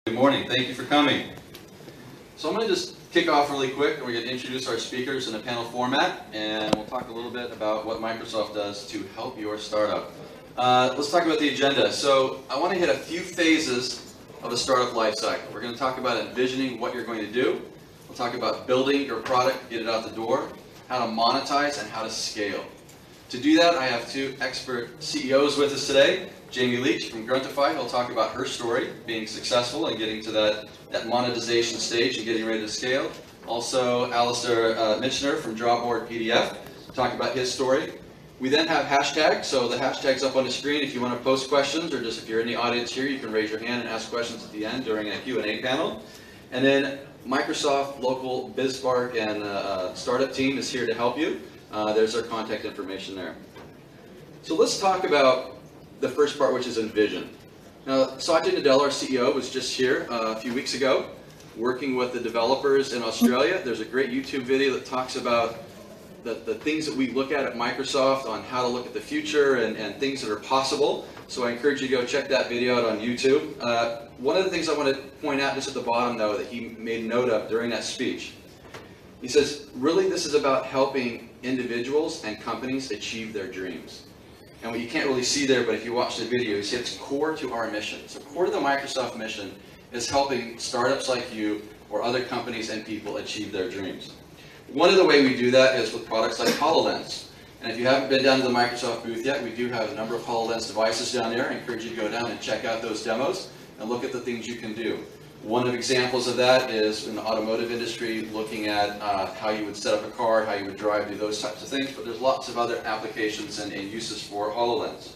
Good morning. Thank you for coming. So I'm going to just kick off really quick, and we're going to introduce our speakers in a panel format, and we'll talk a little bit about what Microsoft does to help your startup. Let's talk about the agenda. So I want to hit a few phases of a startup life cycle. We're going to talk about envisioning what you're going to do. We'll talk about building your product, get it out the door, how to monetize, and how to scale. To do that, I have two expert CEOs with us today. Jamie Leach from Gruntify, who'll talk about her story, being successful and getting to that monetization stage and getting ready to scale. Also, Alistair Michener from Drawboard PDF, talking about his story. We then have hashtags, so the hashtag's up on the screen if you want to post questions, or just if you're in the audience here, you can raise your hand and ask questions at the end during a Q&A panel. And then Microsoft local BizSpark and startup team is here to help you. There's our contact information there. So let's talk about the first part, which is envision. Now, Satya Nadella, our CEO, was just here a few weeks ago working with the developers in Australia. There's a great YouTube video that talks about the things that we look at Microsoft on how to look at the future and things that are possible. So I encourage you to go check that video out on YouTube. One of the things I want to point out just at the bottom, though, that he made note of during that speech, he says, really this is about helping individuals and companies achieve their dreams. And what you can't really see there, but if you watch the video, you see it's core to our mission. So core to the Microsoft mission is helping startups like you or other companies and people achieve their dreams. One of the ways we do that is with products like HoloLens. And if you haven't been down to the Microsoft booth yet, we do have a number of HoloLens devices down there. I encourage you to go down and check out those demos and look at the things you can do. One of the examples of that is in the automotive industry, looking at how you would set up a car, how you would drive, do those types of things, but there's lots of other applications and uses for HoloLens.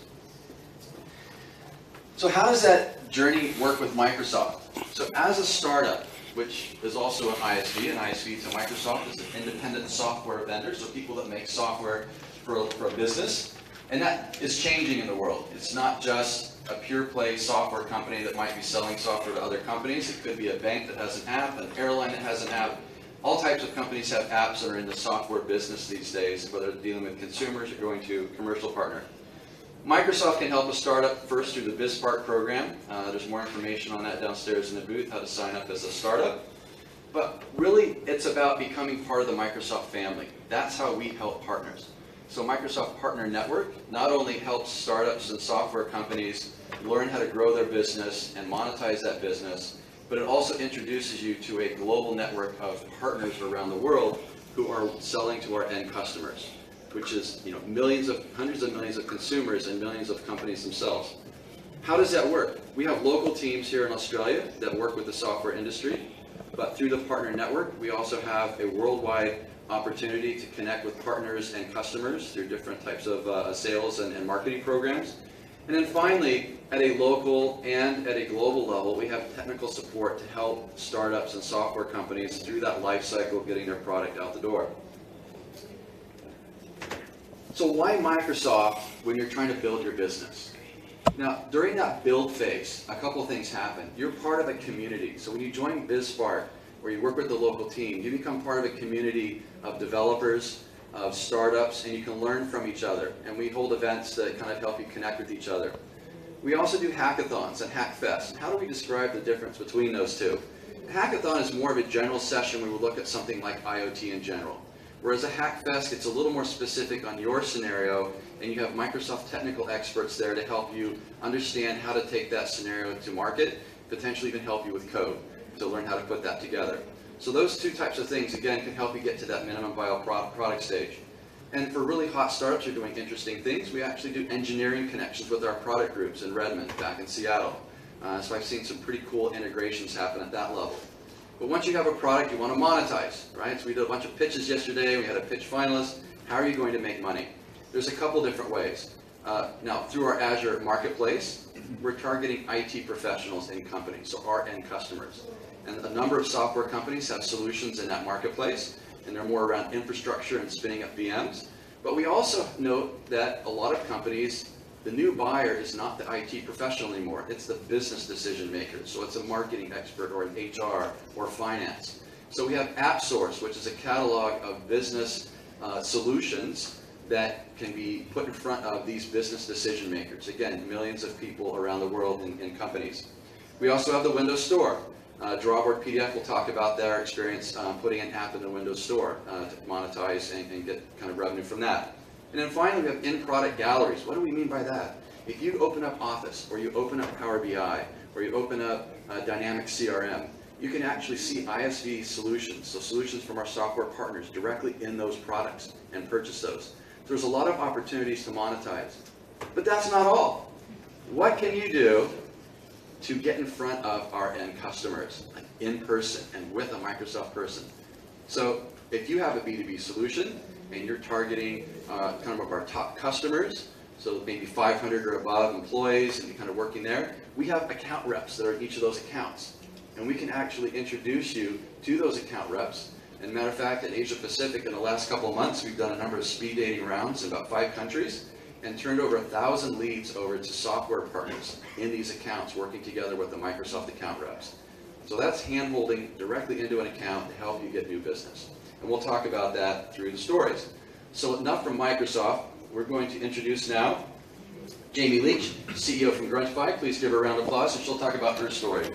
So how does that journey work with Microsoft? So as a startup, which is also an ISV to Microsoft is an independent software vendor, so people that make software for a business, and that is changing in the world. It's not just a pure play software company that might be selling software to other companies. It could be a bank that has an app, an airline that has an app. All types of companies have apps that are in the software business these days, whether they're dealing with consumers or going to a commercial partner. Microsoft can help a startup first through the BizSpark program. There's more information on that downstairs in the booth, how to sign up as a startup. But really, it's about becoming part of the Microsoft family. That's how we help partners. So Microsoft Partner Network not only helps startups and software companies learn how to grow their business and monetize that business, but it also introduces you to a global network of partners around the world who are selling to our end customers, which is hundreds of millions of consumers and millions of companies themselves. How does that work? We have local teams here in Australia that work with the software industry, but through the Partner Network, we also have a worldwide opportunity to connect with partners and customers through different types of sales and marketing programs. And then finally, at a local and at a global level, we have technical support to help startups and software companies through that life cycle of getting their product out the door. So why Microsoft when you're trying to build your business? Now, during that build phase, a couple of things happen. You're part of a community. So when you join BizSpark, or you work with the local team, you become part of a community of developers, of startups, and you can learn from each other. And we hold events that kind of help you connect with each other. We also do hackathons and Hackfest. And how do we describe the difference between those two? A hackathon is more of a general session where we look at something like IoT in general. Whereas a Hackfest gets a little more specific on your scenario, and you have Microsoft technical experts there to help you understand how to take that scenario to market, potentially even help you with code to learn how to put that together. So those two types of things, again, can help you get to that minimum viable product stage. And for really hot startups who are doing interesting things, we actually do engineering connections with our product groups in Redmond, back in Seattle. So I've seen some pretty cool integrations happen at that level. But once you have a product, you want to monetize, right? So we did a bunch of pitches yesterday. We had a pitch finalist. How are you going to make money? There's a couple different ways. Now, through our Azure Marketplace, we're targeting IT professionals in companies, so our end customers. And a number of software companies have solutions in that marketplace, and they're more around infrastructure and spinning up VMs. But we also note that a lot of companies, the new buyer is not the IT professional anymore. It's the business decision maker. So it's a marketing expert or an HR or finance. So we have AppSource, which is a catalog of business solutions that can be put in front of these business decision makers. Again, millions of people around the world in companies. We also have the Windows Store. Drawboard PDF will talk about their experience putting an app in the Windows Store to monetize and get kind of revenue from that. And then finally, we have in-product galleries. What do we mean by that? If you open up Office, or you open up Power BI, or you open up Dynamics CRM, you can actually see ISV solutions, so solutions from our software partners directly in those products and purchase those. So there's a lot of opportunities to monetize. But that's not all. What can you do to get in front of our end customers, like in person and with a Microsoft person? So if you have a B2B solution and you're targeting kind of our top customers, so maybe 500 or above employees and you're kind of working there, we have account reps that are in each of those accounts. And we can actually introduce you to those account reps. And matter of fact, in Asia Pacific in the last couple of months, we've done a number of speed dating rounds in about 5 countries and turned over 1,000 leads over to software partners in these accounts working together with the Microsoft account reps. So that's hand-holding directly into an account to help you get new business. And we'll talk about that through the stories. So enough from Microsoft. We're going to introduce now Jamie Leach, CEO from Gruntify. Please give her a round of applause and she'll talk about her story.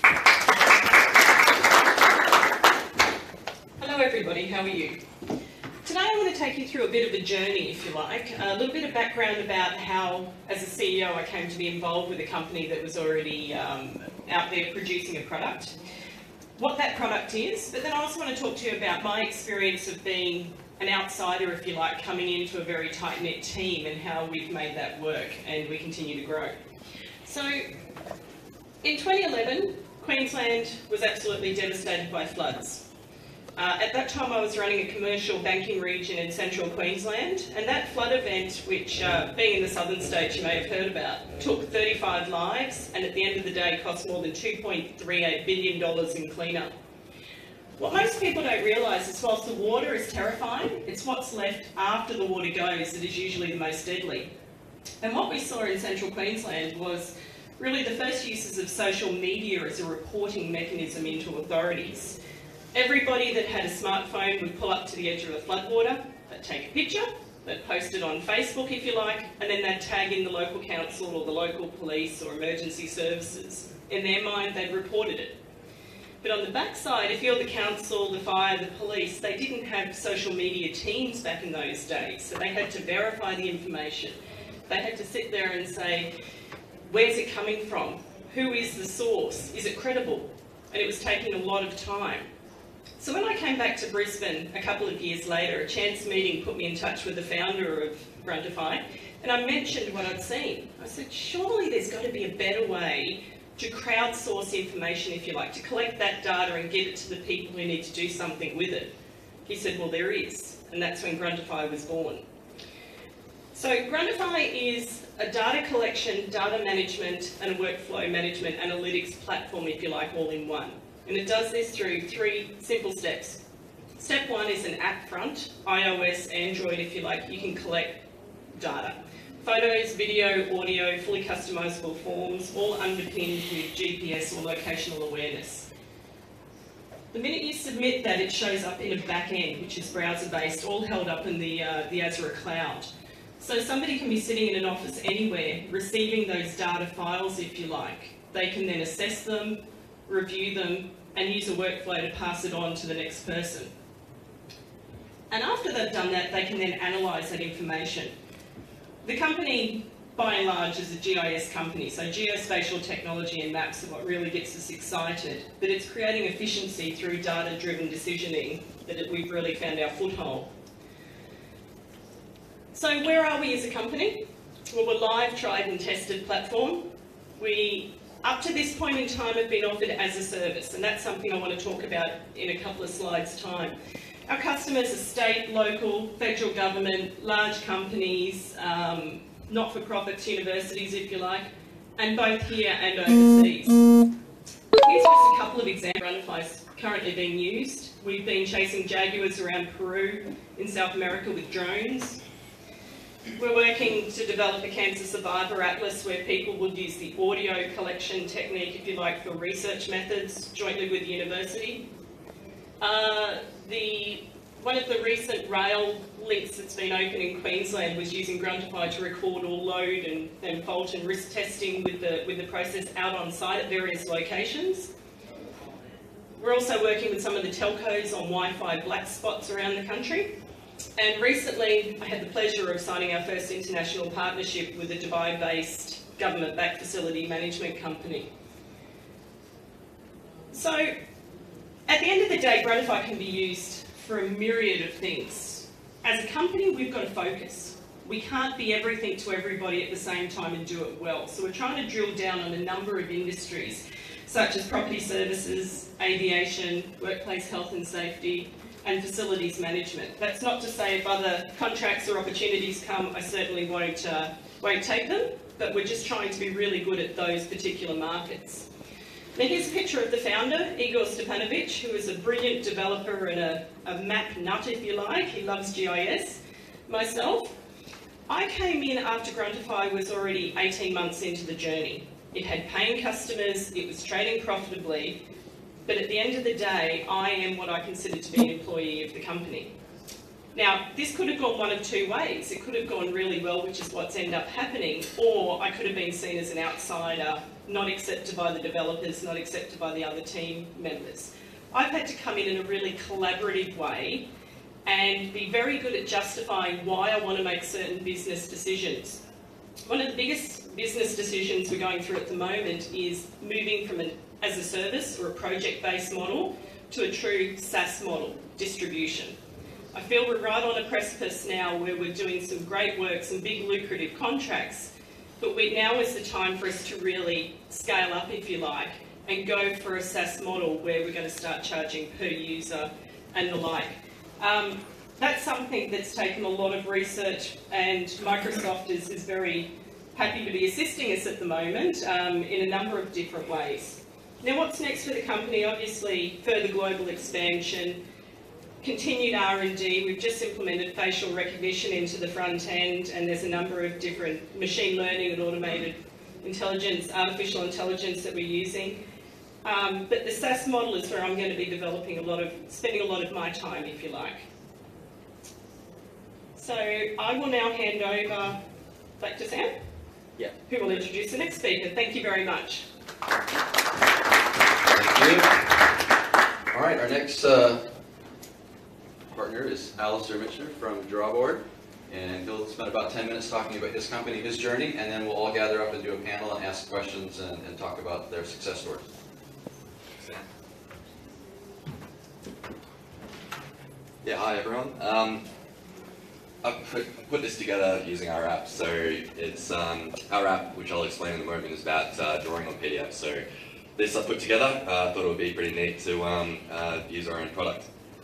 Hello everybody, how are you? Today I want to take you through a bit of a journey, if you like, a little bit of background about how, as a CEO, I came to be involved with a company that was already out there producing a product, what that product is, but then I also want to talk to you about my experience of being an outsider, if you like, coming into a very tight-knit team and how we've made that work and we continue to grow. So, in 2011, Queensland was absolutely devastated by floods. At that time I was running a commercial banking region in central Queensland, and that flood event, which being in the southern states you may have heard about, took 35 lives and at the end of the day cost more than $2.38 billion in cleanup. What most people don't realise is whilst the water is terrifying, it's what's left after the water goes that is usually the most deadly. And what we saw in central Queensland was really the first uses of social media as a reporting mechanism into authorities. Everybody that had a smartphone would pull up to the edge of a floodwater, they'd take a picture, they'd post it on Facebook if you like, and then they'd tag in the local council or the local police or emergency services. In their mind, they'd reported it. But on the backside, if you're the council, the fire, the police, they didn't have social media teams back in those days, so they had to verify the information. They had to sit there and say, where's it coming from? Who is the source? Is it credible? And it was taking a lot of time. So when I came back to Brisbane a couple of years later, a chance meeting put me in touch with the founder of Gruntify, and I mentioned what I'd seen. I said, surely there's got to be a better way to crowdsource information, if you like, to collect that data and get it to the people who need to do something with it. He said, well, there is, and that's when Gruntify was born. So Gruntify is a data collection, data management, and a workflow management analytics platform, if you like, all in one. And it does this through 3 simple steps. Step 1 is an app front, iOS, Android, if you like, you can collect data. Photos, video, audio, fully customisable forms, all underpinned with GPS or locational awareness. The minute you submit that, it shows up in a back end, which is browser-based, all held up in the Azure cloud. So somebody can be sitting in an office anywhere, receiving those data files, if you like. They can then assess them, review them, and use a workflow to pass it on to the next person. And after they've done that, they can then analyse that information. The company, by and large, is a GIS company, so geospatial technology and maps are what really gets us excited, but it's creating efficiency through data-driven decisioning that we've really found our foothold. So where are we as a company? Well, we're a live, tried and tested platform. We, up to this point in time, have been offered as a service, and that's something I want to talk about in a couple of slides' time. Our customers are state, local, federal government, large companies, not-for-profits, universities, if you like, and both here and overseas. Here's just a couple of examples. Gruntify is currently being used. We've been chasing jaguars around Peru in South America with drones. We're working to develop a cancer survivor atlas where people would use the audio collection technique, if you like, for research methods jointly with the university. One of the recent rail links that's been open in Queensland was using Gruntify to record all load and fault and risk testing with the process out on site at various locations. We're also working with some of the telcos on Wi-Fi black spots around the country. And recently, I had the pleasure of signing our first international partnership with a Dubai-based government-backed facility management company. So, at the end of the day, Gruntify can be used for a myriad of things. As a company, we've got to focus. We can't be everything to everybody at the same time and do it well. So we're trying to drill down on a number of industries, such as property services, aviation, workplace health and safety, and facilities management. That's not to say if other contracts or opportunities come, I certainly won't take them, but we're just trying to be really good at those particular markets. Now here's a picture of the founder, Igor Stepanovic, who is a brilliant developer and a map nut, if you like. He loves GIS. Myself, I came in after Gruntify was already 18 months into the journey. It had paying customers, it was trading profitably, but at the end of the day, I am what I consider to be an employee of the company. Now, this could have gone one of two ways. It could have gone really well, which is what's ended up happening, or I could have been seen as an outsider, not accepted by the developers, not accepted by the other team members. I've had to come in a really collaborative way and be very good at justifying why I want to make certain business decisions. One of the biggest business decisions we're going through at the moment is moving from an as a service or a project-based model to a true SaaS model, distribution. I feel we're right on a precipice now where we're doing some great work, some big lucrative contracts, but now is the time for us to really scale up, if you like, and go for a SaaS model where we're going to start charging per user and the like. That's something that's taken a lot of research, and Microsoft is very happy to be assisting us at the moment in a number of different ways. Now what's next for the company? Obviously further global expansion, continued R&D. We've just implemented facial recognition into the front end, and there's a number of different machine learning and automated intelligence, artificial intelligence that we're using. But the SaaS model is where I'm going to be spending a lot of my time, if you like. So I will now hand over back to Sam, who will introduce the next speaker. Thank you very much. Thank you. All right, our next partner is Alistair Mitchell from Drawboard, and he'll spend about 10 minutes talking about his company, his journey, and then we'll all gather up and do a panel and ask questions and talk about their success stories. Yeah, hi everyone. I've put this together using our app. So it's our app, which I'll explain in a moment, is about drawing on PDF. So this I put together. Thought it would be pretty neat to use our own product.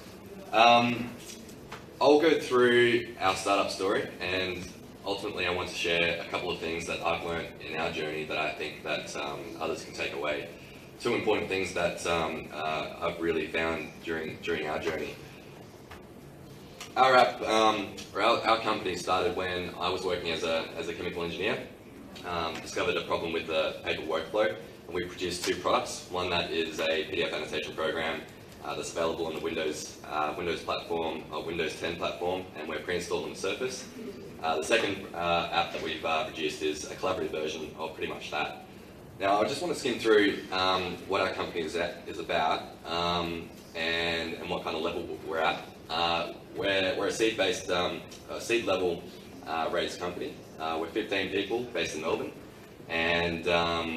I'll go through our startup story, and ultimately I want to share a couple of things that I've learned in our journey that I think that others can take away. Two important things that I've really found during our journey. Our app, our company started when I was working as a chemical engineer. Discovered a problem with the paper workflow, and we produced two products. One that is a PDF annotation program that's available on the Windows platform, Windows 10 platform, and we're pre-installed on the Surface. The second app that we've produced is a collaborative version of pretty much that. Now, I just want to skim through what our company is about and what kind of level we're at. We're a seed-based, seed-level raised company. We're 15 people based in Melbourne, and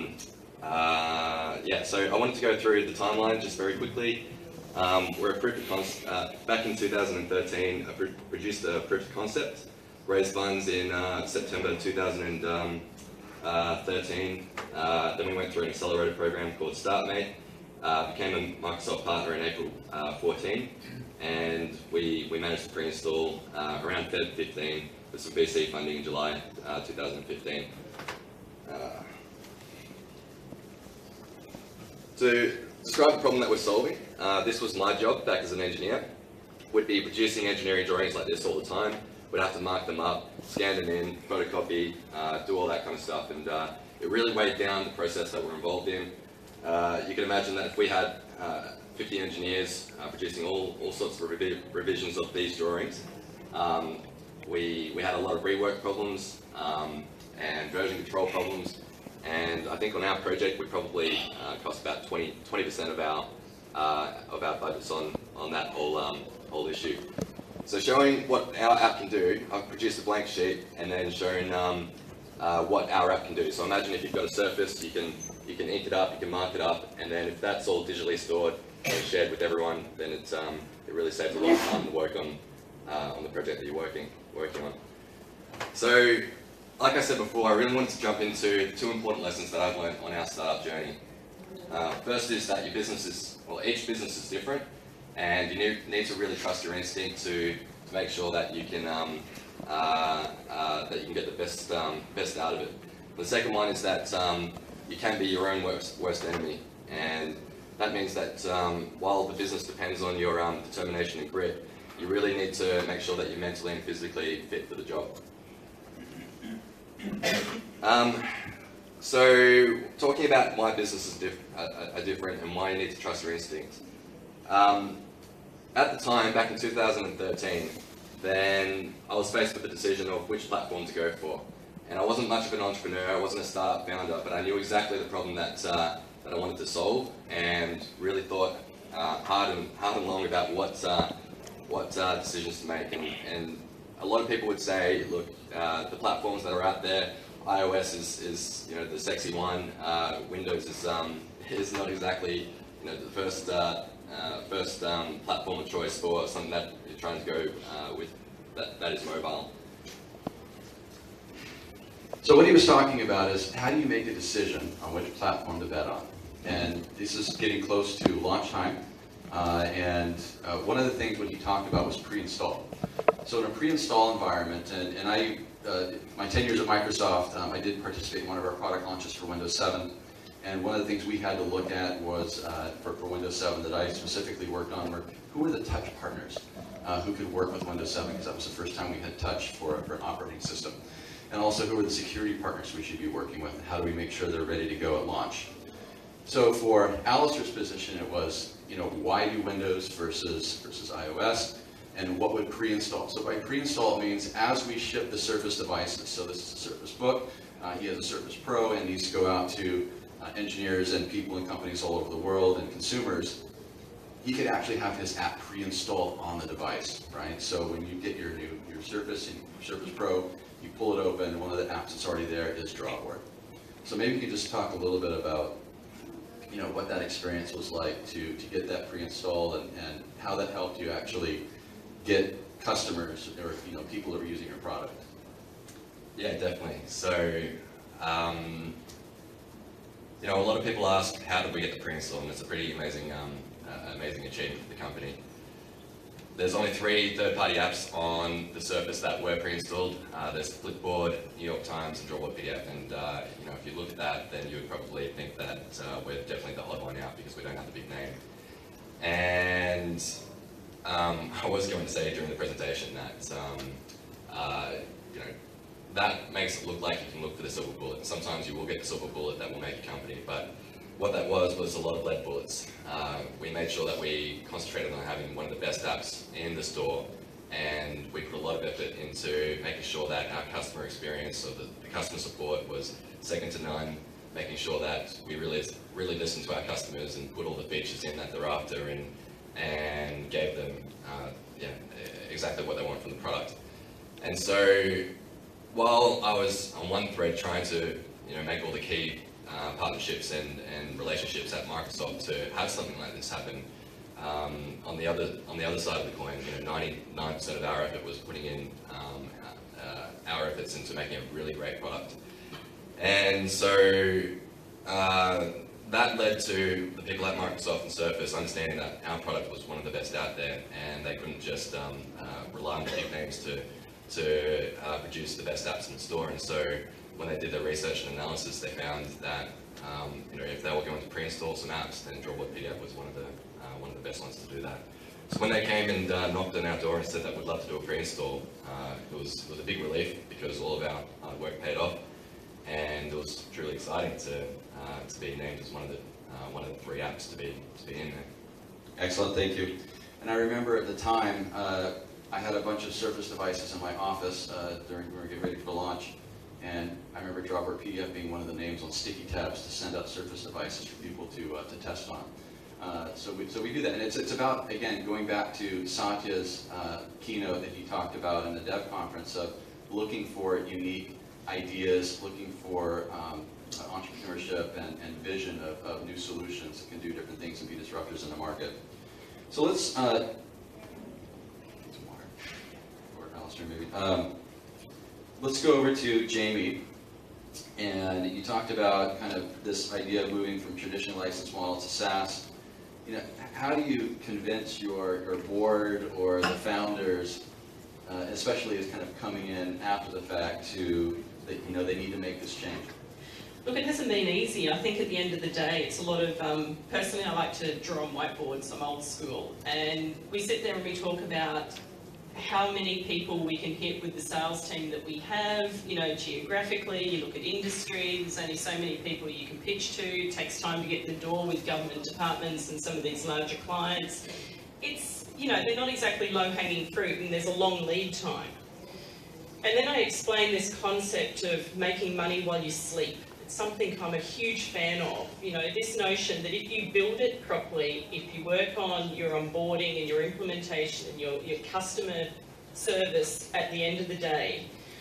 yeah. So I wanted to go through the timeline just very quickly. We're a proof of concept. Back in 2013, I produced a proof of concept, raised funds in September 2013. Then we went through an accelerator program called StartMate. Became a Microsoft partner in April 14, and we managed to pre-install around Feb 15 with some VC funding in July 2015. To describe the problem that we're solving, this was my job back as an engineer. We'd be producing engineering drawings like this all the time. We'd have to mark them up, scan them in, photocopy, do all that kind of stuff, and it really weighed down the process that we're involved in. You can imagine that if we had 50 engineers producing all sorts of revisions of these drawings. We had a lot of rework problems and version control problems, and I think on our project we probably cost about 20% of our budgets on that whole issue. So showing what our app can do, I've produced a blank sheet and then shown what our app can do. So imagine if you've got a surface, you can ink it up, you can mark it up, and then if that's all digitally stored and shared with everyone, then it really saves a lot of time to work on the project that you're working on. So, like I said before, I really wanted to jump into 2 important lessons that I've learned on our startup journey. First is that each business is different, and you need to really trust your instinct to make sure that you can get the best out of it. The second one is that you can be your own worst enemy, and that means that while the business depends on your determination and grit, you really need to make sure that you're mentally and physically fit for the job. So talking about why businesses are different and why you need to trust your instincts. At the time, back in 2013, then I was faced with the decision of which platform to go for. And I wasn't much of an entrepreneur, I wasn't a startup founder, but I knew exactly the problem that I wanted to solve, and really thought hard and long about what decisions to make. And a lot of people would say, look, the platforms that are out there, iOS is the sexy one. Windows is not exactly the first platform of choice for something that you're trying to go with that is mobile. So what he was talking about is how do you make a decision on which platform to bet on? And this is getting close to launch time. And one of the things what he talked about was pre-install. So in a pre-install environment, and I, my 10 years at Microsoft, I did participate in one of our product launches for Windows 7. And one of the things we had to look at was, for Windows 7 that I specifically worked on, were who were the touch partners who could work with Windows 7, because that was the first time we had touch for an operating system. And also who are the security partners we should be working with, and how do we make sure they're ready to go at launch. So for Alistair's position, it was, why do Windows versus iOS, and what would pre-install? So by pre-install, it means as we ship the Surface devices, so this is a Surface Book, he has a Surface Pro, and needs to go out to engineers and people and companies all over the world and consumers, he could actually have his app pre-installed on the device, right? So when you get your Surface and your Surface Pro, you pull it open, and one of the apps that's already there is Drawboard. So maybe you could just talk a little bit about what that experience was like to get that pre-installed, and how that helped you actually get customers or people that were using your product. Yeah, definitely. So, a lot of people ask, how did we get the pre-install? And it's a pretty amazing achievement for the company. There's only 3 third-party apps on the Surface that were pre-installed. There's Flipboard, New York Times, and Drawboard PDF. And if you look at that, then you would probably think that we're definitely the odd one out because we don't have the big name. And I was going to say during the presentation that that makes it look like you can look for the silver bullet. Sometimes you will get the silver bullet that will make a company, but what that was a lot of lead bullets. We made sure that we concentrated on having one of the best apps in the store, and we put a lot of effort into making sure that our customer experience, so the customer support, was second to none, making sure that we really listened to our customers and put all the features in that they're after, and gave them exactly what they want from the product. And so while I was on one thread trying to make all the key partnerships and relationships at Microsoft to have something like this happen, on the other side of the coin, 99% of our effort was putting in our efforts into making a really great product. And so that led to the people at Microsoft and Surface understanding that our product was one of the best out there, and they couldn't just rely on the big names to produce the best apps in the store. And so when they did their research and analysis, they found that if they were going to pre-install some apps, then Drawboard PDF was one of the best ones to do that. So when they came and knocked on our door and said that we'd love to do a pre-install, it was a big relief, because all of our hard work paid off, and it was truly exciting to be named as one of the 3 apps to be in there. Excellent, thank you. And I remember at the time, I had a bunch of Surface devices in my office during when we were getting ready for launch, and I remember Drawboard PDF being one of the names on sticky tabs to send out Surface devices for people to test on. So we do that, and it's about, again, going back to Satya's keynote that he talked about in the Dev Conference of looking for unique ideas, looking for entrepreneurship and vision of new solutions that can do different things and be disruptors in the market. So let's, get some water, or Alistair maybe. Let's go over to Jamie. And you talked about kind of this idea of moving from traditional license model to SaaS. You know, how do you convince your board or the founders, especially as kind of coming in after the fact, to that you know they need to make this change? Look, it hasn't been easy. I think at the end of the day, it's a lot of, personally I like to draw on whiteboards, I'm old school, and we sit there and we talk about how many people we can hit with the sales team that we have, you know, geographically, you look at industry, there's only so many people you can pitch to, it takes time to get in the door with government departments and some of these larger clients. It's, you know, they're not exactly low-hanging fruit and there's a long lead time. And then I explain this concept of making money while you sleep. It's something I'm a huge fan of. You know, this notion that if you build it properly, if you work on your onboarding and your implementation and your customer service at the end of the day,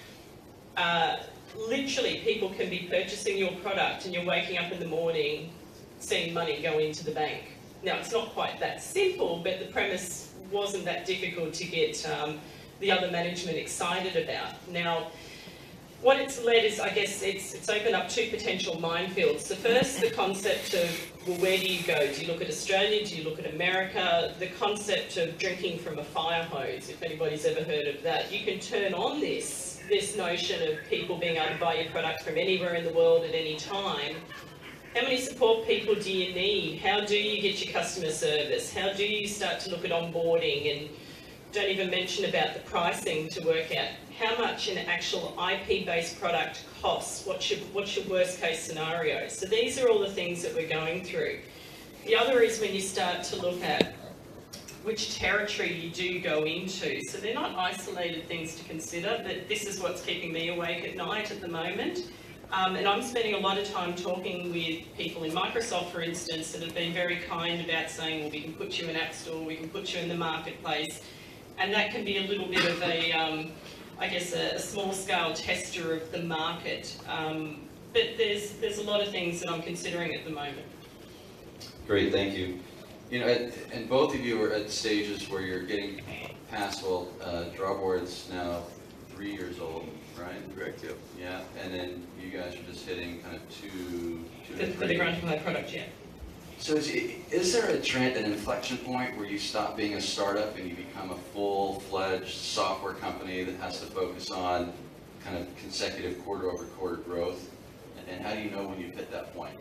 literally people can be purchasing your product and you're waking up in the morning seeing money go into the bank. Now, it's not quite that simple, but the premise wasn't that difficult to get the other management excited about. Now, what it's led is, I guess, it's opened up two potential minefields. The first, the concept of, well, where do you go? Do you look at Australia? Do you look at America? The concept of drinking from a fire hose, if anybody's ever heard of that. You can turn on this notion of people being able to buy your product from anywhere in the world at any time. How many support people do you need? How do you get your customer service? How do you start to look at onboarding? And don't even mention about the pricing to work out how much an actual IP-based product costs, what's your worst case scenario. So these are all the things that we're going through. The other is when you start to look at which territory you do go into. So they're not isolated things to consider, but this is what's keeping me awake at night at the moment. And I'm spending a lot of time talking with people in Microsoft, for instance, that have been very kind about saying, well, we can put you in App Store, we can put you in the marketplace, and that can be a little bit of a, I guess, a small-scale tester of the market. But there's a lot of things that I'm considering at the moment. Great, thank you. You know, and both of you are at stages where you're getting past, well, Drawboard's now 3 years old, right? Correct, yeah. Yeah, and then you guys are just hitting kind of two to For the grunt of my product, yeah. So is there a trend, an inflection point where you stop being a startup and you become a full-fledged software company that has to focus on kind of consecutive quarter-over-quarter growth? And how do you know when you've hit that point?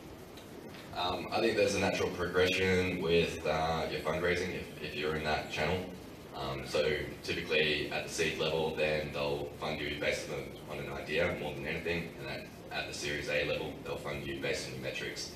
I think there's a natural progression with your fundraising if you're in that channel. So typically at the seed level, then they'll fund you based on an idea more than anything, and then at the Series A level, they'll fund you based on your metrics.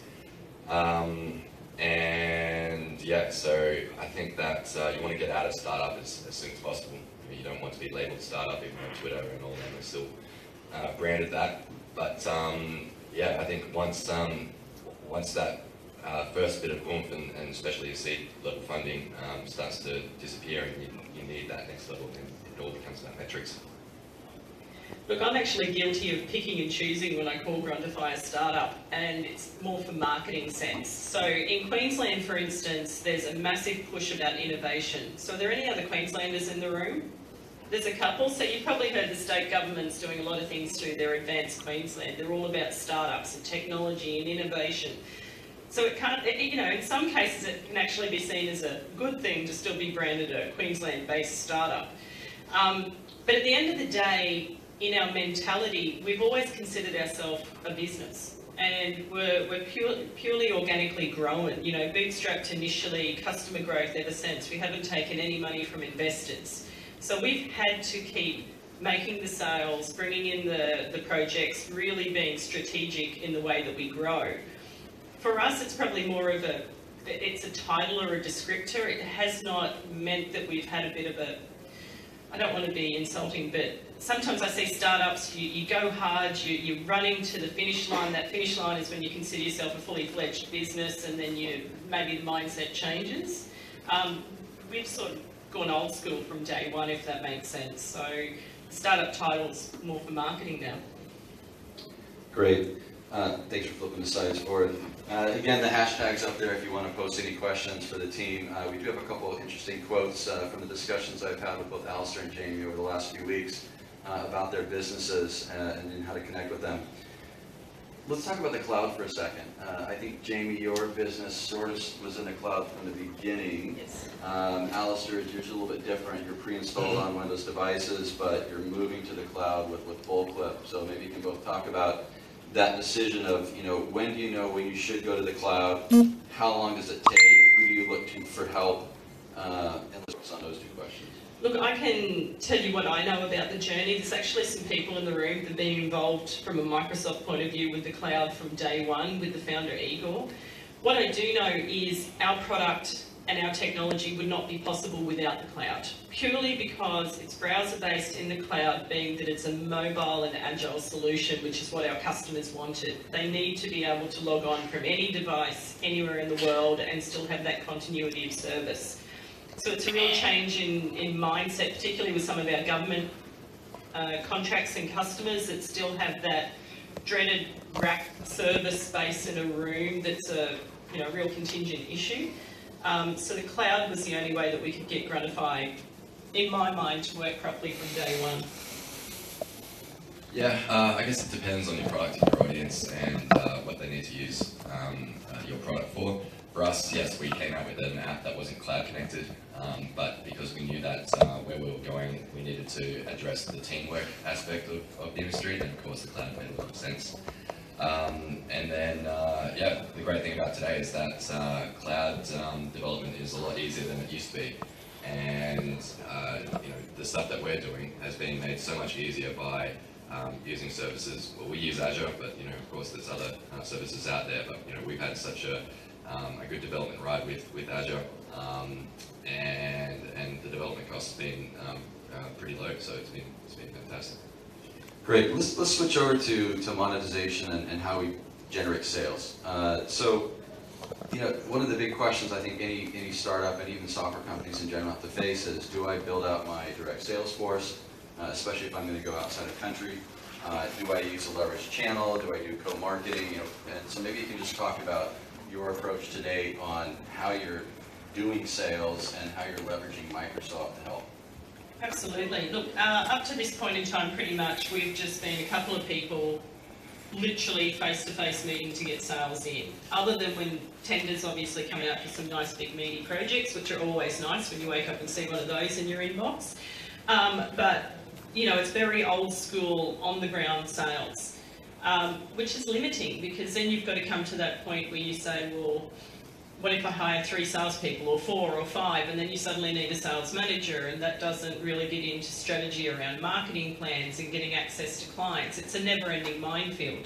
And yeah, so I think that you want to get out of startup as soon as possible. I mean, you don't want to be labeled startup, even though Twitter and all them are still branded that. But yeah, I think once that first bit of oomph and especially your seed level funding starts to disappear and you need that next level, then it all becomes about metrics. Look, I'm actually guilty of picking and choosing when I call Gruntify a startup, and it's more for marketing sense. So in Queensland, for instance, there's a massive push about innovation. So are there any other Queenslanders in the room? There's a couple. So you've probably heard the state government's doing a lot of things through their Advanced Queensland. They're all about startups and technology and innovation. So it can't, you know, in some cases it can actually be seen as a good thing to still be branded a Queensland-based startup. But at the end of the day, in our mentality, we've always considered ourselves a business, and we're purely organically grown. You know, bootstrapped initially, customer growth ever since. We haven't taken any money from investors. So we've had to keep making the sales, bringing in the projects, really being strategic in the way that we grow. For us, it's probably more of a it's a title or a descriptor. It has not meant that we've had a bit of a, I don't want to be insulting, but sometimes I see startups, you go hard, you're running to the finish line. That finish line is when you consider yourself a fully fledged business, and then maybe the mindset changes. We've sort of gone old school from day one, if that makes sense. So startup title's more for marketing now. Great. Thanks for flipping the slides forward. Again, the hashtag's up there if you want to post any questions for the team. We do have a couple of interesting quotes from the discussions I've had with both Alistair and Jamie over the last few weeks about their businesses and how to connect with them. Let's talk about the cloud for a second. I think, Jamie, your business sort of was in the cloud from the beginning. Yes. Alistair, yours is a little bit different. You're pre-installed on Windows devices, but you're moving to the cloud with Bullclip. So maybe you can both talk about that decision of, when do you know when you should go to the cloud? How long does it take? Who do you look to for help? And let's focus on those two questions. Look, I can tell you what I know about the journey. There's actually some people in the room that have been involved from a Microsoft point of view with the cloud from day one with the founder Igor. What I do know is our product and our technology would not be possible without the cloud, purely because it's browser-based in the cloud, being that it's a mobile and agile solution, which is what our customers wanted. They need to be able to log on from any device, anywhere in the world, and still have that continuity of service. So it's a real change in mindset, particularly with some of our government contracts and customers that still have that dreaded rack service space in a room that's a real contingent issue. So the cloud was the only way that we could get Gruntify, in my mind, to work properly from day one. Yeah, I guess it depends on your product and your audience and what they need to use your product for. For us, yes, we came out with an app that wasn't cloud connected, but because we knew that where we were going, we needed to address the teamwork aspect of the industry, and of course the cloud made a lot of sense. And then, the great thing about today is that cloud development is a lot easier than it used to be. And the stuff that we're doing has been made so much easier by using services. Well, we use Azure, but of course there's other services out there. But we've had such a good development ride with Azure, and the development costs have been pretty low, so it's been fantastic. Great. Let's switch over to monetization and how we generate sales. So, one of the big questions I think any startup and even software companies in general have to face is, do I build out my direct sales force, especially if I'm going to go outside the country? Do I use a leveraged channel? Do I do co-marketing? And so maybe you can just talk about your approach today on how you're doing sales and how you're leveraging Microsoft to help. Absolutely. Look, up to this point in time, pretty much, we've just been a couple of people literally face-to-face meeting to get sales in. Other than when tenders obviously come out for some nice big meaty projects, which are always nice when you wake up and see one of those in your inbox. But, it's very old school, on-the-ground sales, which is limiting, because then you've got to come to that point where you say, well, what if I hire 3 salespeople, or 4 or 5, and then you suddenly need a sales manager, and that doesn't really get into strategy around marketing plans and getting access to clients. It's a never-ending minefield.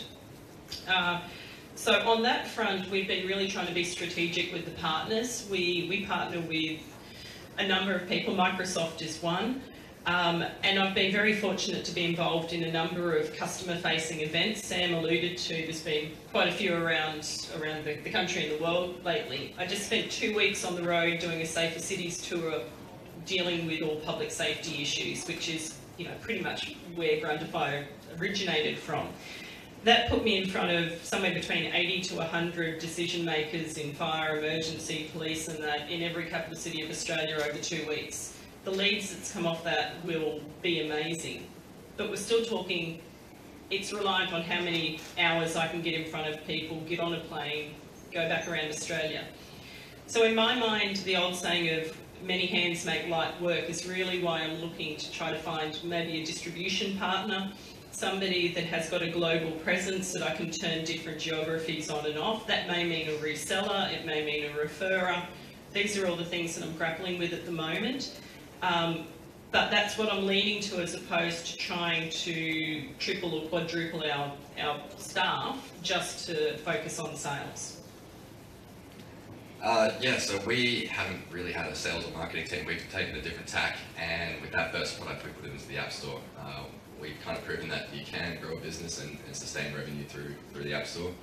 So on that front, we've been really trying to be strategic with the partners. We partner with a number of people. Microsoft is one. And I've been very fortunate to be involved in a number of customer-facing events. Sam alluded to, there's been quite a few around the country and the world lately. I just spent 2 weeks on the road doing a Safer Cities tour, dealing with all public safety issues, which is, pretty much where Gruntify originated from. That put me in front of somewhere between 80 to 100 decision makers in fire, emergency, police, and that in every capital city of Australia over 2 weeks. The leads that's come off that will be amazing, but we're still talking, it's reliant on how many hours I can get in front of people, get on a plane, go back around Australia. So in my mind, the old saying of many hands make light work is really why I'm looking to try to find maybe a distribution partner, somebody that has got a global presence that I can turn different geographies on and off. That may mean a reseller, it may mean a referrer. These are all the things that I'm grappling with at the moment. But that's what I'm leaning to, as opposed to trying to triple or quadruple our staff just to focus on sales. Yeah, so we haven't really had a sales or marketing team. We've taken a different tack, and with that first product, we put it into the App Store. We've kind of proven that you can grow a business and sustain revenue through the App Store.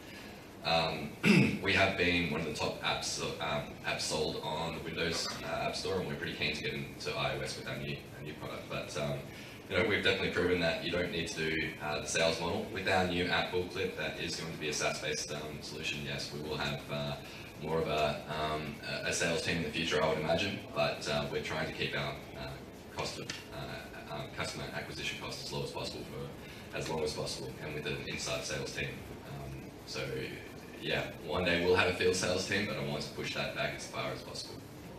We have been one of the top apps sold on the Windows App Store, and we're pretty keen to get into iOS with our new product. But you know, we've definitely proven that you don't need to do the sales model. With our new app Bullclip, that is going to be a SaaS-based solution. Yes, we will have more of a sales team in the future, I would imagine, but we're trying to keep our cost of customer acquisition cost as low as possible for as long as possible, and with an inside sales team. So yeah, one day we'll have a field sales team, but I want to push that back as far as possible.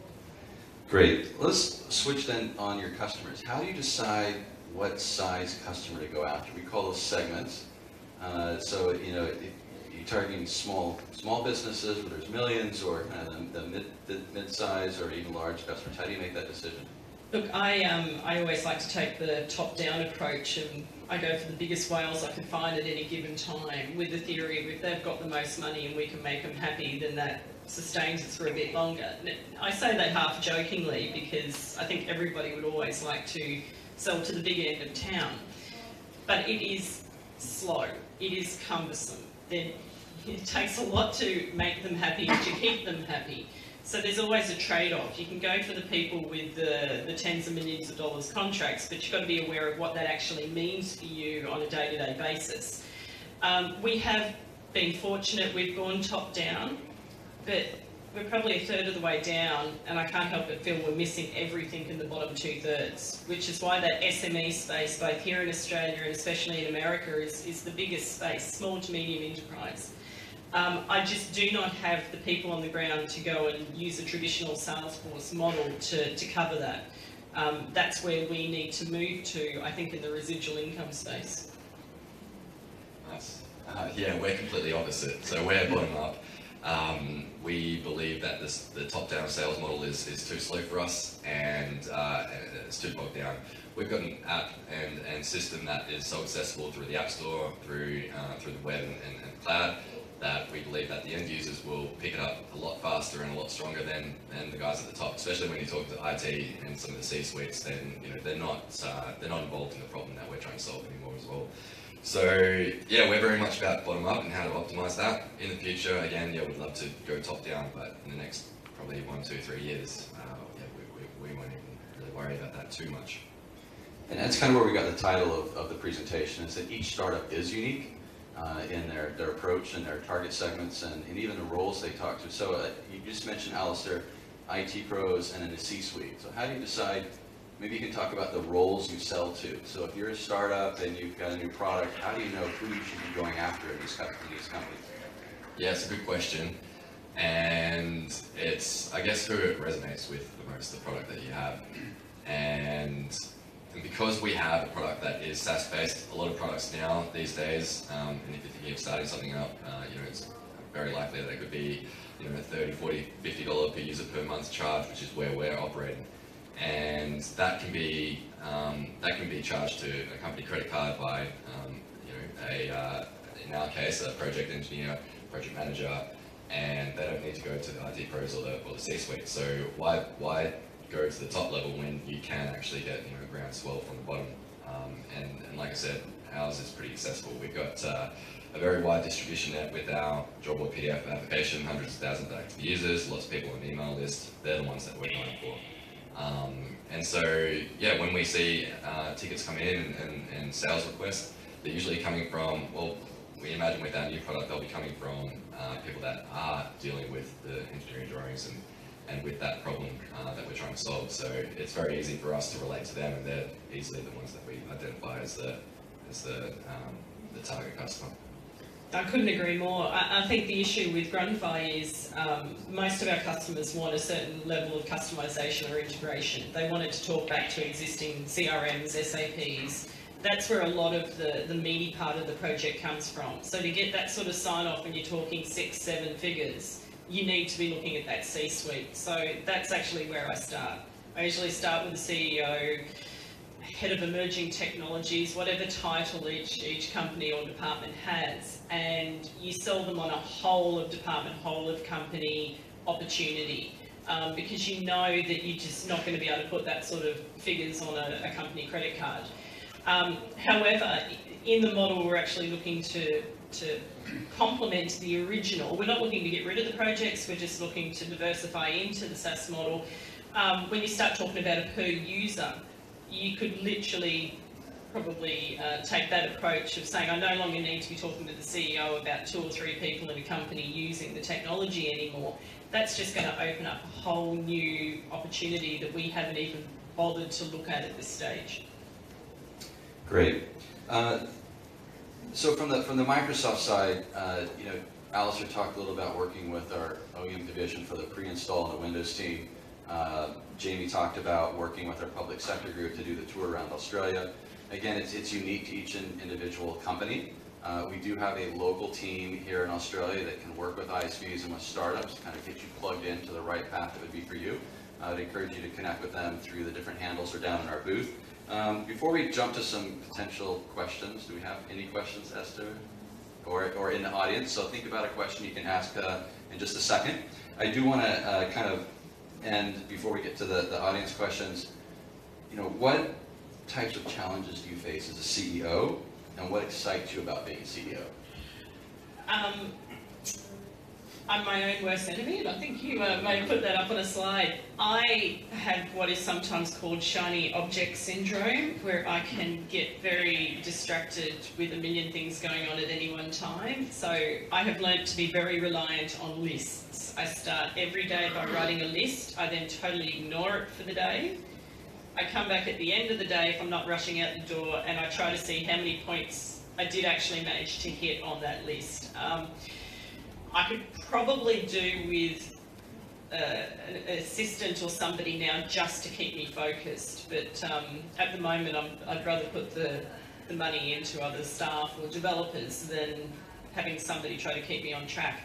Great. Let's switch then on your customers. How do you decide what size customer to go after? We call those segments. So you know, if you're targeting small businesses where there's millions, or kind of the mid-size or even large customers. How do you make that decision? Look, I always like to take the top-down approach, and I go for the biggest whales I can find at any given time, with the theory of if they've got the most money and we can make them happy, then that sustains us for a bit longer. I say that half jokingly because I think everybody would always like to sell to the big end of town, but it is slow, it is cumbersome, it takes a lot to make them happy and to keep them happy. So there's always a trade-off. You can go for the people with the tens of millions of dollars contracts, but you've got to be aware of what that actually means for you on a day-to-day basis. We have been fortunate, we've gone top-down, but we're probably a third of the way down, and I can't help but feel we're missing everything in the bottom two-thirds, which is why that SME space, both here in Australia and especially in America, is the biggest space, small to medium enterprise. I just do not have the people on the ground to go and use a traditional Salesforce model to cover that. That's where we need to move to, I think, in the residual income space. Nice. Yeah, we're completely opposite. So we're bottom up. We believe that the top-down sales model is too slow for us, and it's too bogged down. We've got an app and system that is so accessible through the App Store, through the web and cloud, that we believe that the end users will pick it up a lot faster and a lot stronger than the guys at the top. Especially when you talk to IT and some of the C-suites, then you know they're not involved in the problem that we're trying to solve anymore as well. So yeah, we're very much about bottom up and how to optimize that. In the future, again, yeah, we'd love to go top down, but in the next probably 1, 2, 3 years, we won't even really worry about that too much. And that's kind of where we got the title of the presentation, is that each startup is unique in their approach and their target segments and even the roles they talk to. So you just mentioned, Alistair, IT pros and in the C-suite. So how do you decide, maybe you can talk about the roles you sell to. So if you're a startup and you've got a new product, how do you know who you should be going after in these companies? Yeah, it's a good question. And it's, I guess, who it resonates with the most, the product that you have. And because we have a product that is SaaS-based, a lot of products now these days, and if you're thinking of starting something up, you know, it's very likely that it could be, you know, $30, $40, $50 per user per month charge, which is where we're operating, and that can be charged to a company credit card by, you know, in our case, a project engineer, project manager, and they don't need to go to the IT pros or the C-suite. So why go to the top level when you can actually get, you know, groundswell from the bottom? And like I said, ours is pretty accessible. We've got a very wide distribution net with our job board PDF application, hundreds of thousands of active users, lots of people on the email list. They're the ones that we're going for. And so, yeah, when we see tickets come in and sales requests, they're usually coming from, well, we imagine with our new product, they'll be coming from people that are dealing with the engineering drawings and with that problem that we're trying to solve. So it's very easy for us to relate to them, and they're easily the ones that we identify as the target customer. I couldn't agree more. I think the issue with Grundify is most of our customers want a certain level of customization or integration. They want it to talk back to existing CRMs, SAPs. That's where a lot of the meaty part of the project comes from. So to get that sort of sign-off when you're talking 6, 7 figures, you need to be looking at that C-suite. So that's actually where I start. I usually start with the CEO, head of emerging technologies, whatever title each company or department has, and you sell them on a whole of department, whole of company, opportunity. Because you know that you're just not going to be able to put that sort of figures on a company credit card. However, in the model we're actually looking to complement the original. We're not looking to get rid of the projects, we're just looking to diversify into the SaaS model. When you start talking about a per user, you could literally probably take that approach of saying, I no longer need to be talking to the CEO about 2 or 3 people in a company using the technology anymore. That's just going to open up a whole new opportunity that we haven't even bothered to look at this stage. Great. So from the Microsoft side, Alistair talked a little about working with our OEM division for the pre-install on the Windows team. Jamie talked about working with our public sector group to do the tour around Australia. Again, it's unique to each individual company. We do have a local team here in Australia that can work with ISVs and with startups to kind of get you plugged into the right path that would be for you. I would encourage you to connect with them through the different handles or down in our booth. Before we jump to some potential questions, do we have any questions, Esther? Or in the audience? So think about a question you can ask in just a second. I do want to kind of end, before we get to the audience questions, what types of challenges do you face as a CEO, and what excites you about being a CEO? I'm my own worst enemy, and I think you may have put that up on a slide. I have what is sometimes called shiny object syndrome, where I can get very distracted with a million things going on at any one time. So I have learnt to be very reliant on lists. I start every day by writing a list. I then totally ignore it for the day. I come back at the end of the day if I'm not rushing out the door, and I try to see how many points I did actually manage to hit on that list. I could probably do with an assistant or somebody now just to keep me focused, but at the moment I'd rather put the money into other staff or developers than having somebody try to keep me on track.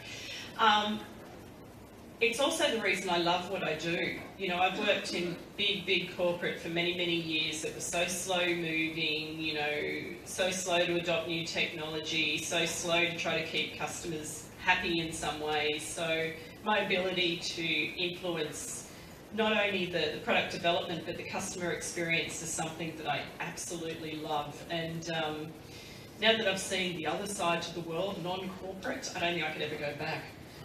It's also the reason I love what I do. I've worked in big corporate for many years that was so slow moving, so slow to adopt new technology, so slow to try to keep customers happy in some ways. So my ability to influence not only the product development but the customer experience is something that I absolutely love. And now that I've seen the other side to the world, non-corporate, I don't think I could ever go back.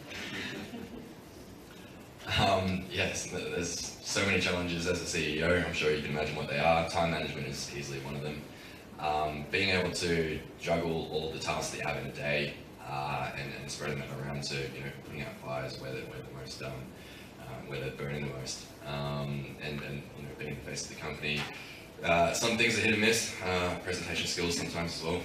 Yes, there's so many challenges as a CEO. I'm sure you can imagine what they are. Time management is easily one of them. Being able to juggle all of the tasks that you have in a day and spreading them around to putting out fires where they're the most where they're burning the most, and being the face of the company. Some things are hit and miss. Presentation skills sometimes as well.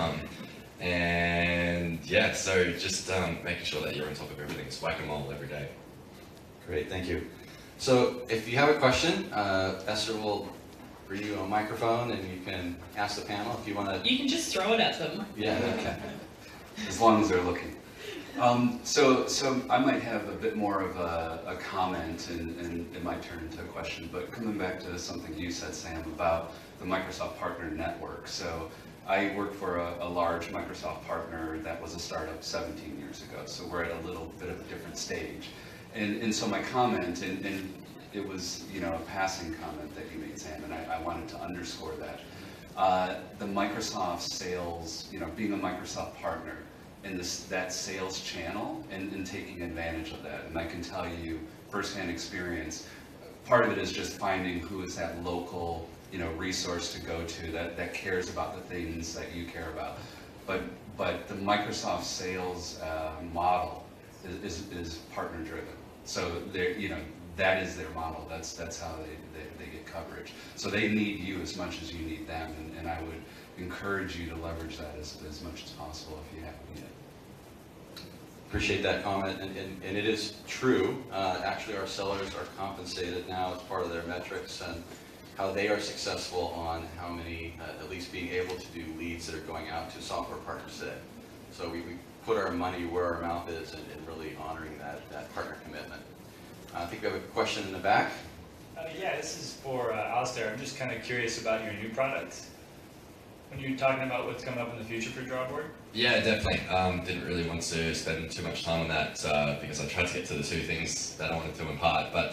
And yeah, so just making sure that you're on top of everything. It's whack-a-mole every day. Great, thank you. So if you have a question, Esther will bring you a microphone and you can ask the panel if you want to. You can just throw it at them. Yeah, okay. As long as they're looking. So I might have a bit more of a comment and it might turn into a question, but coming back to something you said, Sam, about the Microsoft Partner Network. So I worked for a large Microsoft partner that was a startup 17 years ago, so we're at a little bit of a different stage. And so my comment, and it was a passing comment that you made, Sam, and I wanted to underscore that. The Microsoft sales, being a Microsoft partner in that sales channel and taking advantage of that. And I can tell you firsthand experience, part of it is just finding who is that local resource to go to that cares about the things that you care about. But the Microsoft sales model is partner driven. So that is their model. That's how they get coverage. So they need you as much as you need them, and I would encourage you to leverage that as much as possible if you haven't yet. Appreciate that comment, and it is true. Actually, our sellers are compensated now as part of their metrics and how they are successful on how many, at least being able to do leads that are going out to software partners today. So we put our money where our mouth is and really honoring that partner commitment. I think we have a question in the back. Yeah, this is for Alistair. I'm just kind of curious about your new products. when you're talking about what's coming up in the future for Drawboard? Yeah, definitely. Didn't really want to spend too much time on that because I tried to get to the two things that I wanted to impart. But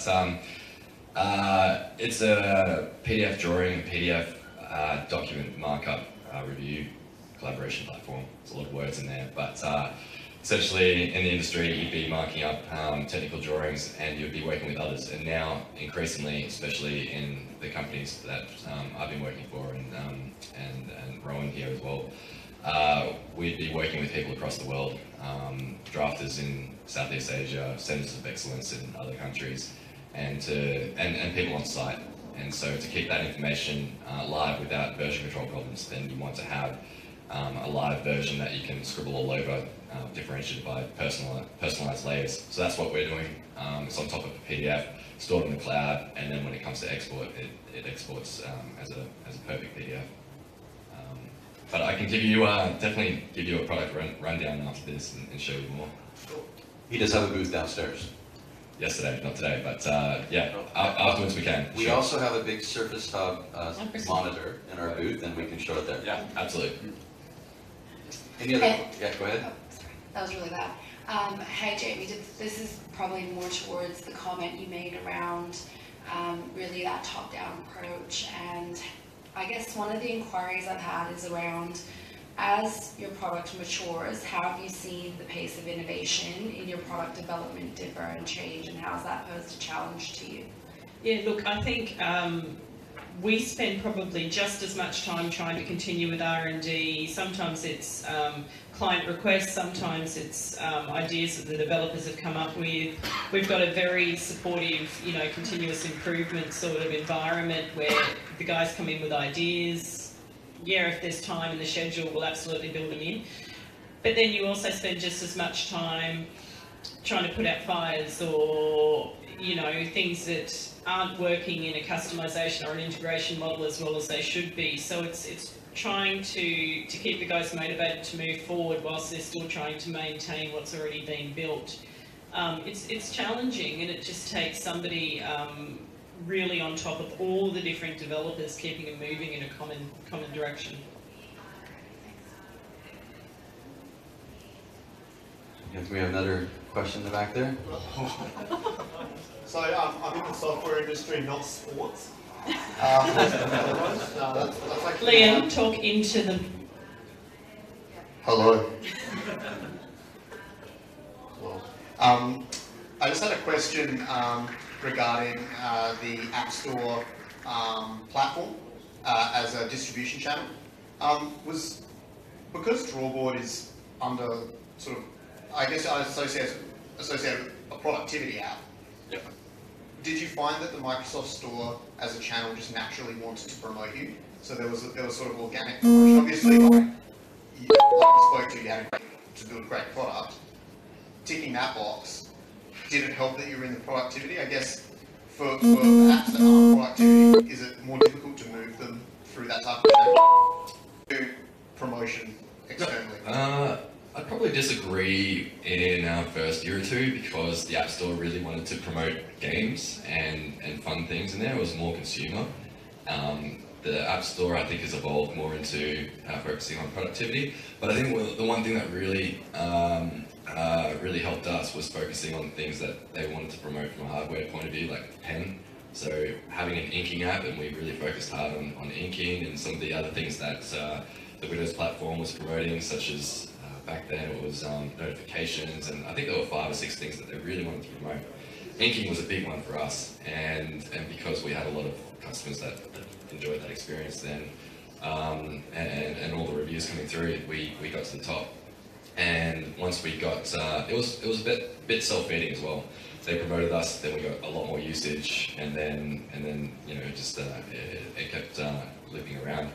it's a PDF drawing, PDF document markup review collaboration platform. There's a lot of words in there, but essentially in the industry you'd be marking up technical drawings and you'd be working with others. And now increasingly, especially in the companies that I've been working for and Rowan here as well, we'd be working with people across the world, drafters in Southeast Asia, centers of excellence in other countries, and people on site. And so to keep that information live without version control problems, then you want to have a live version that you can scribble all over, differentiated by personalized layers. So that's what we're doing. It's on top of a PDF, stored in the cloud, and then when it comes to export, it exports as a perfect PDF. But I can give you definitely give you a product rundown after this and show you more. He does have a booth downstairs. Yesterday, not today, but yeah, afterwards we can. We Sure. also have a big Surface Hub monitor in our booth, and we can show it there. Yeah, absolutely. Any other? Hey. Yeah, go ahead. Oh, sorry, that was really loud. Hey Jamie, this is probably more towards the comment you made around really that top-down approach, and I guess one of the inquiries I've had is around, as your product matures, how have you seen the pace of innovation in your product development differ and change, and how has that posed a challenge to you? Yeah, look, I think we spend probably just as much time trying to continue with R&D. Sometimes it's client requests, sometimes it's ideas that the developers have come up with. We've got a very supportive, continuous improvement sort of environment where the guys come in with ideas. Yeah, if there's time in the schedule, we'll absolutely build them in. But then you also spend just as much time trying to put out fires or, things that aren't working in a customization or an integration model as well as they should be. So it's trying to keep the guys motivated to move forward whilst they're still trying to maintain what's already been built. It's challenging, and it just takes somebody really on top of all the different developers, keeping them moving in a common direction. Can we have another question in the back there? So I'm in the software industry, not sports. That's actually Liam, talk into the... Hello. Well, I just had a question regarding the App Store platform as a distribution channel. Because Drawboard is under sort of, I guess I associate a productivity app. Yep. Did you find that the Microsoft Store as a channel just naturally wanted to promote you? So there was sort of organic promotion. Obviously, like you spoke to, you had to build a great product. Ticking that box, did it help that you were in the productivity? I guess for apps that aren't productivity, is it more difficult to move them through that type of channel? Do promotion externally? I'd probably disagree in our first year or two, because the App Store really wanted to promote games and fun things in there. It was more consumer. The App Store, I think, has evolved more into focusing on productivity. But I think the one thing that really really helped us was focusing on things that they wanted to promote from a hardware point of view, like the pen. So having an inking app, and we really focused hard on inking and some of the other things that the Windows platform was promoting, such as back then it was notifications, and I think there were 5 or 6 things that they really wanted to promote. Inking was a big one for us, and because we had a lot of customers that enjoyed that experience then, and all the reviews coming through, we got to the top. And once we got, it was a bit self-feeding as well. They promoted us, then we got a lot more usage, and then just it kept looping around.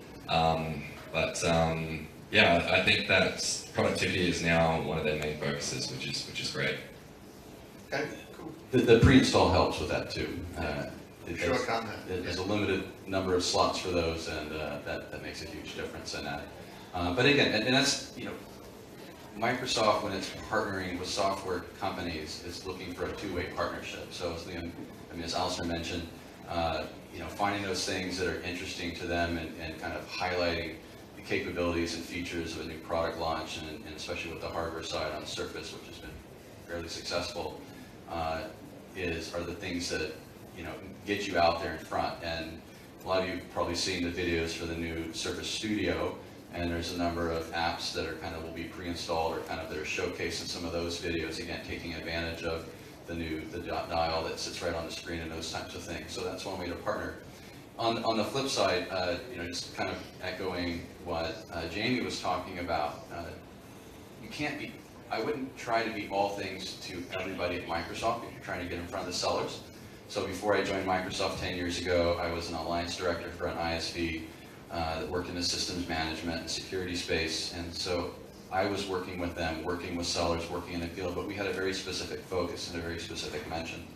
Yeah, I think that productivity is now one of their main focuses, which is great. Okay, cool. The pre-install helps with that too. Sure, can't There's a limited number of slots for those, and that makes a huge difference in that. But again, and that's, Microsoft, when it's partnering with software companies, is looking for a two-way partnership. So as Alistair mentioned, finding those things that are interesting to them and kind of highlighting capabilities and features of a new product launch, and especially with the hardware side on Surface, which has been fairly successful, are the things that get you out there in front. And a lot of you have probably seen the videos for the new Surface Studio, and there's a number of apps that are will be pre-installed or that are showcasing some of those videos, again taking advantage of the dial that sits right on the screen and those types of things. So that's one way to partner. On the flip side, just echoing what Jamie was talking about, you can't be, I wouldn't try to be all things to everybody at Microsoft if you're trying to get in front of the sellers. So before I joined Microsoft 10 years ago, I was an alliance director for an ISV that worked in the systems management and security space, and so I was working with them, working with sellers, working in the field, but we had a very specific focus and a very specific mention,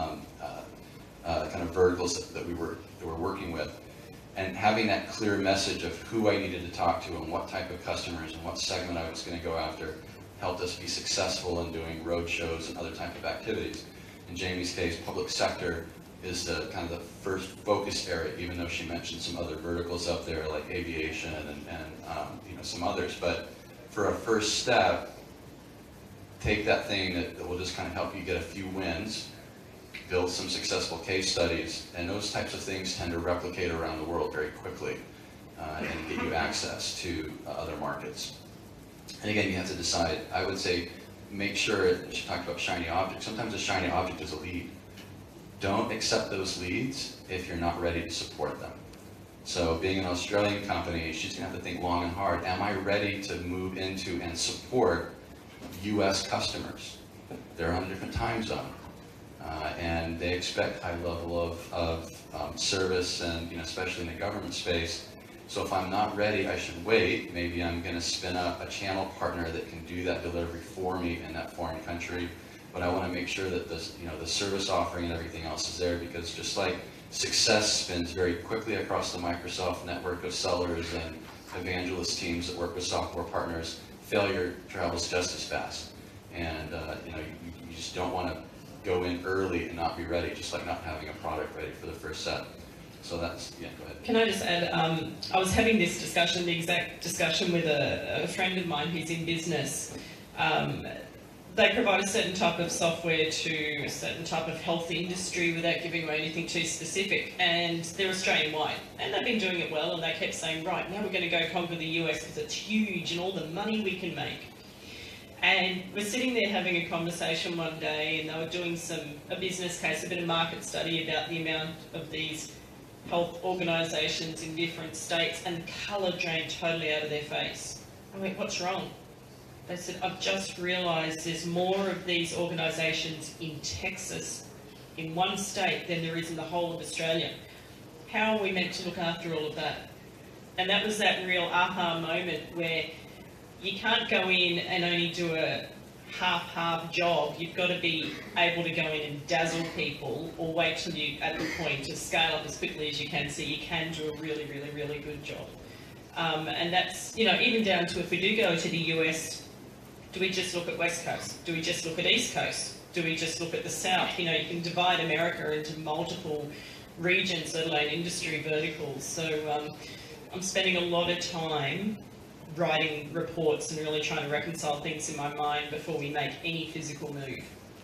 verticals that we were working with. And having that clear message of who I needed to talk to and what type of customers and what segment I was going to go after helped us be successful in doing road shows and other type of activities. In Jamie's case, public sector is the the first focus area, even though she mentioned some other verticals up there like aviation and some others. But for a first step, take that thing that will just help you get a few wins, build some successful case studies, and those types of things tend to replicate around the world very quickly and get you access to other markets. And again, you have to decide. I would say make sure, she talked about shiny objects, sometimes a shiny object is a lead. Don't accept those leads if you're not ready to support them. So being an Australian company, she's going to have to think long and hard. Am I ready to move into and support US customers? They're on a different time zone. And they expect high level of service, and especially in the government space. So if I'm not ready, I should wait. Maybe I'm going to spin up a channel partner that can do that delivery for me in that foreign country. But I want to make sure that the service offering and everything else is there, because just like success spins very quickly across the Microsoft network of sellers and evangelist teams that work with software partners, failure travels just as fast. And you just don't want to go in early and not be ready, just like not having a product ready for the first set. So that's, go ahead. Can I just add, I was having this discussion, the exact discussion with a friend of mine who's in business. They provide a certain type of software to a certain type of health industry without giving away anything too specific, and they're Australian-wide. And they've been doing it well, and they kept saying, right, now we're going to go conquer the US because it's huge and all the money we can make. And we're sitting there having a conversation one day, and they were doing a business case, a bit of market study about the amount of these health organisations in different states, and colour drained totally out of their face. I went, what's wrong? They said, I've just realised there's more of these organisations in Texas, in one state, than there is in the whole of Australia. How are we meant to look after all of that? And that was that real aha moment where you can't go in and only do a half job. You've got to be able to go in and dazzle people, or wait till you're at the point to scale up as quickly as you can, so you can do a really, really, really good job. And that's, even down to if we do go to the US, do we just look at West Coast? Do we just look at East Coast? Do we just look at the South? You can divide America into multiple regions, let alone industry verticals. So I'm spending a lot of time writing reports and really trying to reconcile things in my mind before we make any physical move.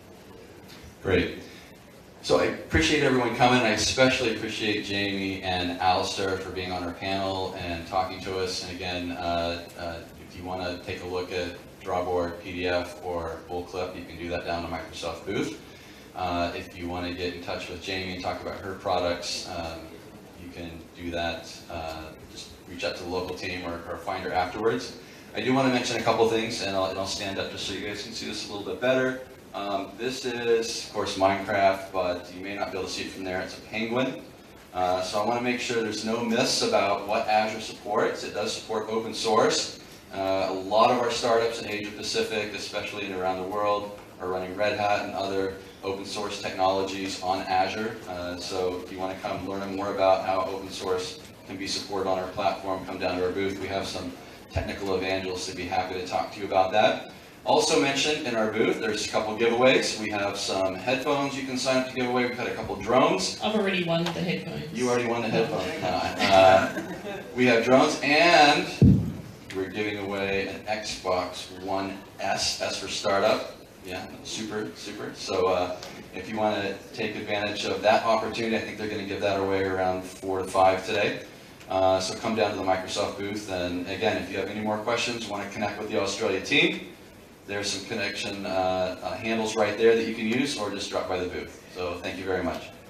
Great. So I appreciate everyone coming. I especially appreciate Jamie and Alistair for being on our panel and talking to us. And again, if you want to take a look at Drawboard, PDF, or Bullclip, you can do that down the Microsoft booth. If you want to get in touch with Jamie and talk about her products, you can do that. Just reach out to the local team or find her afterwards. I do want to mention a couple things, and I'll stand up just so you guys can see this a little bit better. This is, of course, Minecraft, but you may not be able to see it from there. It's a penguin. So I want to make sure there's no myths about what Azure supports. It does support open source. A lot of our startups in Asia Pacific, especially and around the world, are running Red Hat and other open source technologies on Azure. So if you want to come learn more about how open source can be supported on our platform, come down to our booth. We have some technical evangelists who'd be happy to talk to you about that. Also mentioned in our booth, there's a couple giveaways. We have some headphones you can sign up to give away. We've had a couple drones. I've already won the headphones. You already won the headphones. We have drones, and we're giving away an Xbox One S, S for startup. Yeah, super. So if you want to take advantage of that opportunity, I think they're going to give that away around 4 to 5 today. So come down to the Microsoft booth, and again, if you have any more questions, want to connect with the Australia team, there's some connection handles right there that you can use, or just drop by the booth. So thank you very much.